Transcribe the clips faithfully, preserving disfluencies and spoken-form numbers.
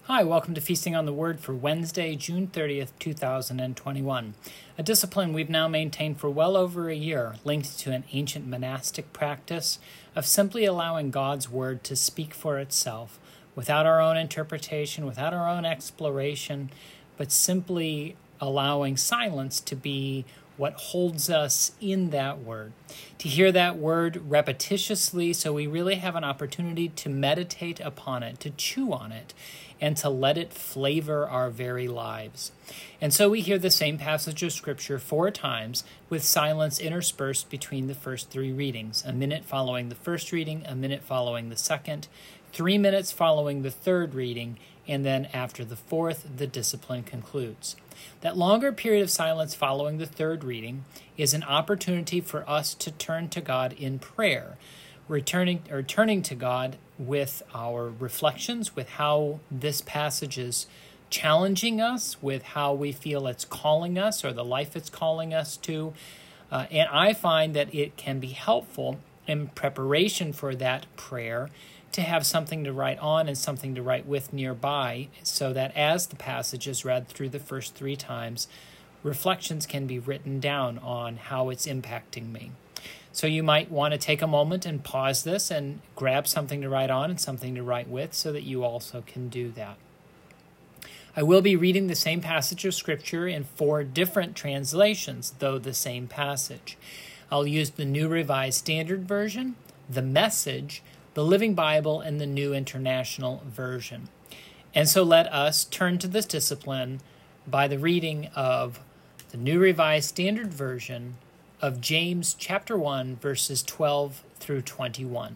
Hi, welcome to Feasting on the Word for Wednesday, June thirtieth, two thousand twenty-one. A discipline we've now maintained for well over a year, linked to an ancient monastic practice of simply allowing God's Word to speak for itself, without our own interpretation, without our own exploration, but simply allowing silence to be what holds us in that word. To hear that word repetitiously so we really have an opportunity to meditate upon it, to chew on it, and to let it flavor our very lives. And so we hear the same passage of Scripture four times with silence interspersed between the first three readings, a minute following the first reading, a minute following the second, three minutes following the third reading, and then after the fourth, the discipline concludes. That longer period of silence following the third reading is an opportunity for us to turn to God in prayer, returning or turning to God with our reflections, with how this passage is challenging us, with how we feel it's calling us or the life it's calling us to. Uh, and I find that it can be helpful in preparation for that prayer to have something to write on and something to write with nearby, so that as the passage is read through the first three times, reflections can be written down on how it's impacting me. So you might want to take a moment and pause this and grab something to write on and something to write with so that you also can do that. I will be reading the same passage of Scripture in four different translations, though the same passage. I'll use the New Revised Standard Version, the Message, the Living Bible, and the New International Version. And so let us turn to this discipline by the reading of the New Revised Standard Version of James chapter one, verses twelve through twenty-one.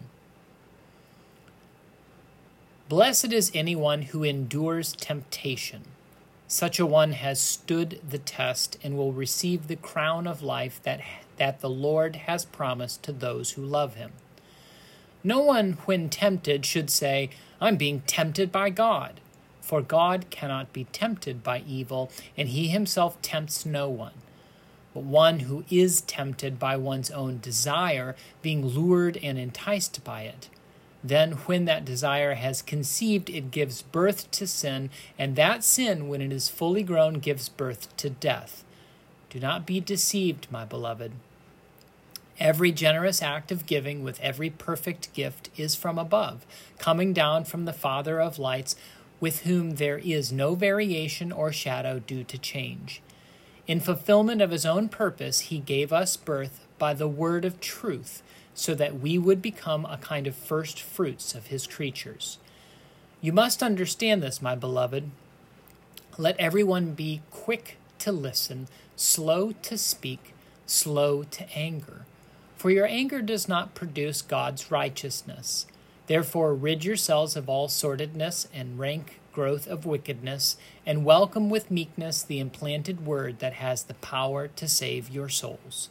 Blessed is anyone who endures temptation. Such a one has stood the test and will receive the crown of life that, that the Lord has promised to those who love him. No one, when tempted, should say, I'm being tempted by God. For God cannot be tempted by evil, and he himself tempts no one. But one who is tempted by one's own desire, being lured and enticed by it. Then when that desire has conceived, it gives birth to sin, and that sin, when it is fully grown, gives birth to death. Do not be deceived, my beloved. Every generous act of giving with every perfect gift is from above, coming down from the Father of lights, with whom there is no variation or shadow due to change. In fulfillment of his own purpose, he gave us birth by the word of truth, so that we would become a kind of first fruits of his creatures. You must understand this, my beloved. Let everyone be quick to listen, slow to speak, slow to anger. For your anger does not produce God's righteousness. Therefore rid yourselves of all sordidness and rank growth of wickedness, and welcome with meekness the implanted word that has the power to save your souls.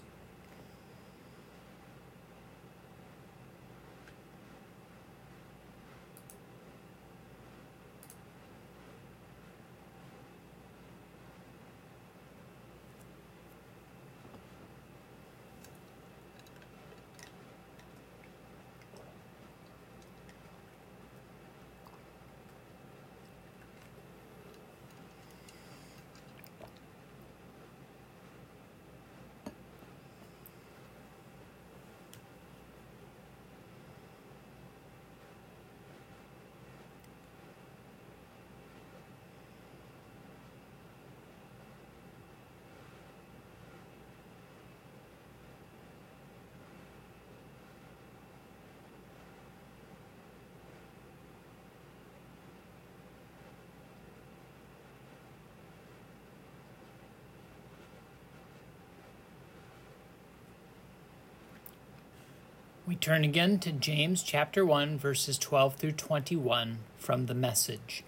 We turn again to James chapter one, verses twelve through twenty-one from the Message.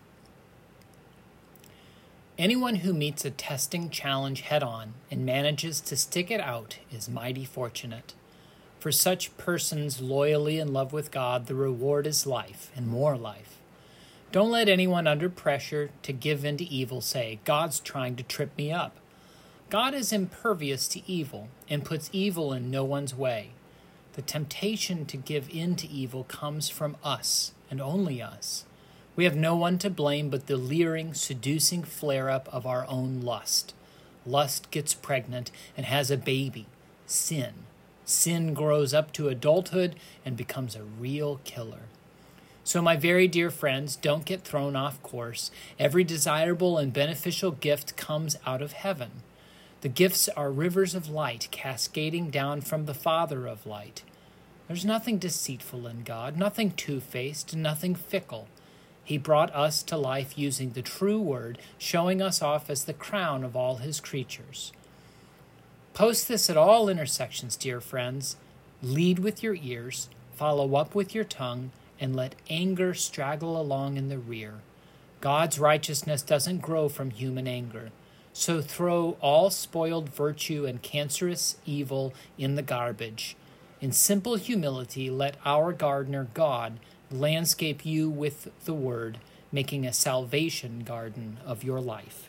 Anyone who meets a testing challenge head-on and manages to stick it out is mighty fortunate. For such persons loyally in love with God, the reward is life and more life. Don't let anyone under pressure to give in to evil say, God's trying to trip me up. God is impervious to evil and puts evil in no one's way. The temptation to give in to evil comes from us, and only us. We have no one to blame but the leering, seducing flare-up of our own lust. Lust gets pregnant and has a baby, sin. Sin grows up to adulthood and becomes a real killer. So my very dear friends, don't get thrown off course. Every desirable and beneficial gift comes out of heaven. The gifts are rivers of light cascading down from the Father of light. There's nothing deceitful in God, nothing two-faced, nothing fickle. He brought us to life using the true word, showing us off as the crown of all his creatures. Post this at all intersections, dear friends. Lead with your ears, follow up with your tongue, and let anger straggle along in the rear. God's righteousness doesn't grow from human anger. So throw all spoiled virtue and cancerous evil in the garbage. In simple humility, let our gardener, God, landscape you with the word, making a salvation garden of your life.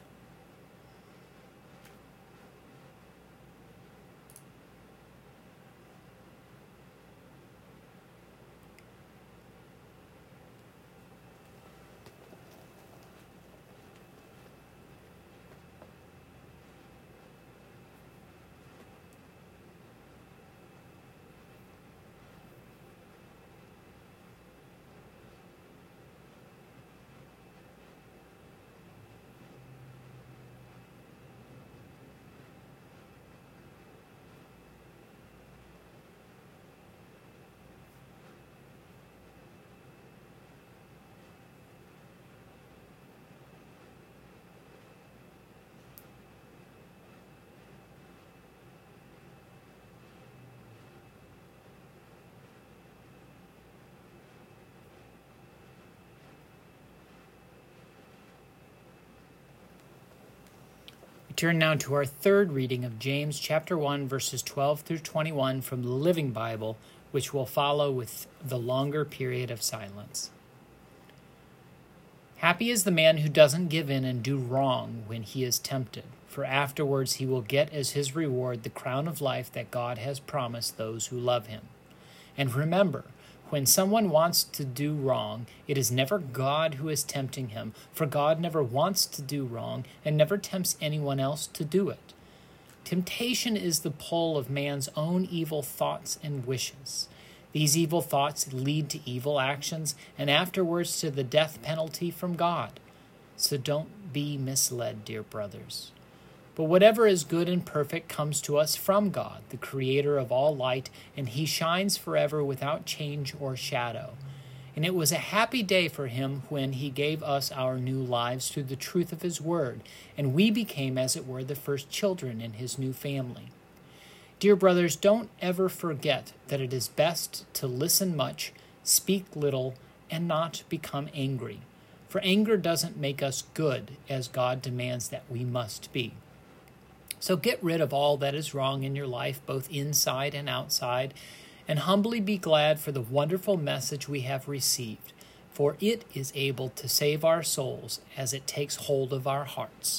Turn now to our third reading of James chapter one, verses twelve through twenty-one from the Living Bible, which will follow with the longer period of silence. Happy is the man who doesn't give in and do wrong when he is tempted, for afterwards he will get as his reward the crown of life that God has promised those who love him. And remember, when someone wants to do wrong, it is never God who is tempting him, for God never wants to do wrong and never tempts anyone else to do it. Temptation is the pull of man's own evil thoughts and wishes. These evil thoughts lead to evil actions and afterwards to the death penalty from God. So don't be misled, dear brothers. But whatever is good and perfect comes to us from God, the creator of all light, and he shines forever without change or shadow. And it was a happy day for him when he gave us our new lives through the truth of his word, and we became, as it were, the first children in his new family. Dear brothers, don't ever forget that it is best to listen much, speak little, and not become angry. For anger doesn't make us good, as God demands that we must be. So get rid of all that is wrong in your life, both inside and outside, and humbly be glad for the wonderful message we have received, for it is able to save our souls as it takes hold of our hearts.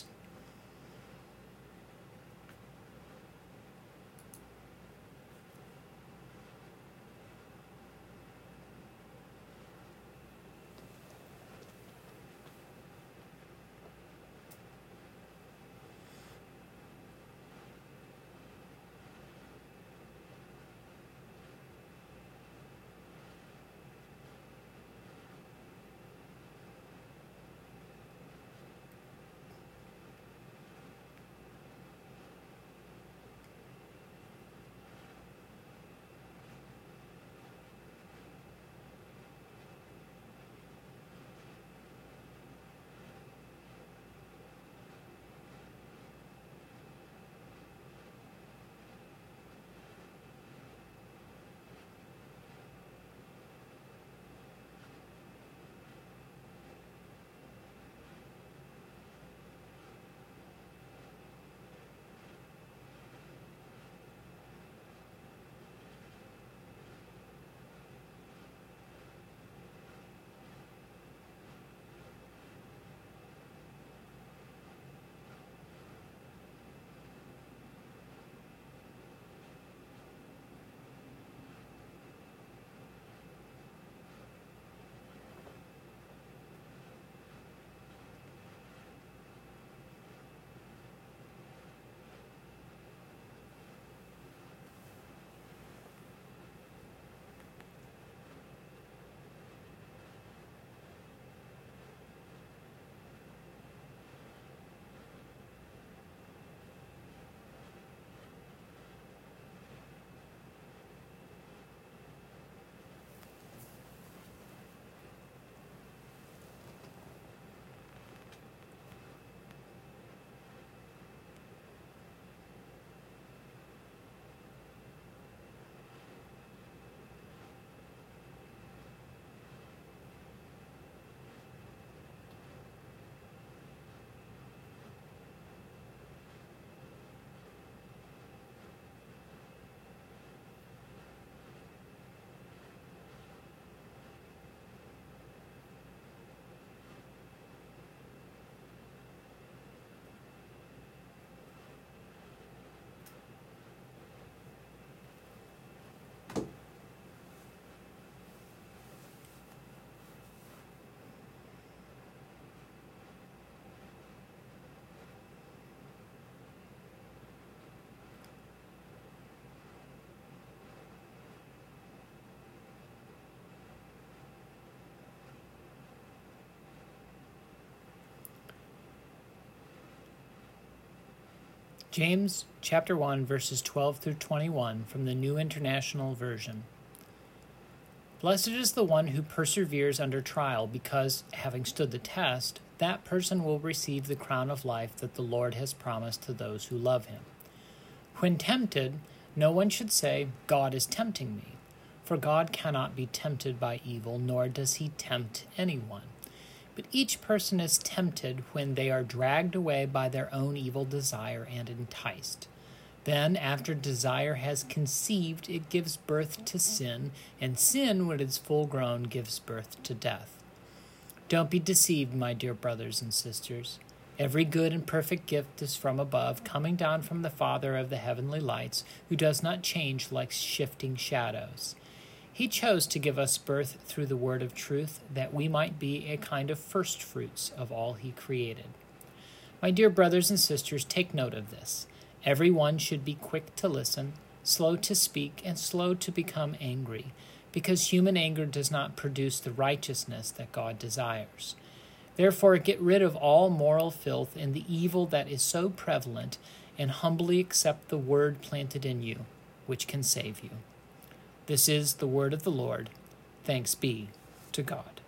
James chapter one, verses twelve through twenty-one from the New International Version. Blessed is the one who perseveres under trial, because, having stood the test, that person will receive the crown of life that the Lord has promised to those who love him. When tempted, no one should say, God is tempting me, for God cannot be tempted by evil, nor does he tempt anyone. But each person is tempted when they are dragged away by their own evil desire and enticed. Then, after desire has conceived, it gives birth to sin, and sin, when it is full grown, gives birth to death. Don't be deceived, my dear brothers and sisters. Every good and perfect gift is from above, coming down from the Father of the heavenly lights, who does not change like shifting shadows. He chose to give us birth through the word of truth, that we might be a kind of first fruits of all he created. My dear brothers and sisters, take note of this. Every one should be quick to listen, slow to speak, and slow to become angry, because human anger does not produce the righteousness that God desires. Therefore, get rid of all moral filth and the evil that is so prevalent, and humbly accept the word planted in you, which can save you. This is the word of the Lord. Thanks be to God.